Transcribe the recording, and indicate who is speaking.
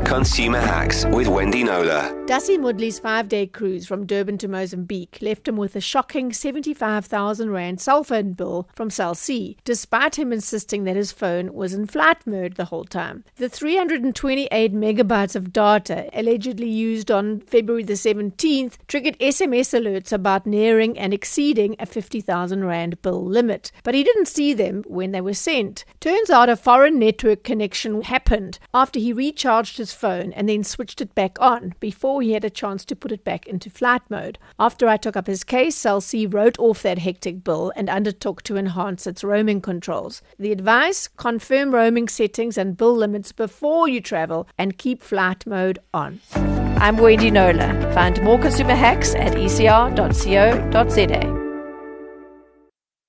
Speaker 1: Consumer Hacks with Wendy Knowler.
Speaker 2: Dassie Mudley's 5-day cruise from Durban to Mozambique left him with a shocking 75,000 rand cell phone bill from Cell C, despite him insisting that his phone was in flight mode the whole time. The 328 megabytes of data allegedly used on February the 17th triggered SMS alerts about nearing and exceeding a 50,000 rand bill limit, but he didn't see them when they were sent. Turns out a foreign network connection happened after he recharged his phone and then switched it back on before he had a chance to put it back into flight mode. After I took up his case, Cell C wrote off that hectic bill and undertook to enhance its roaming controls. The advice: confirm roaming settings and bill limits before you travel and keep flight mode on. I'm Wendy Knowler. Find more consumer hacks at ecr.co.za.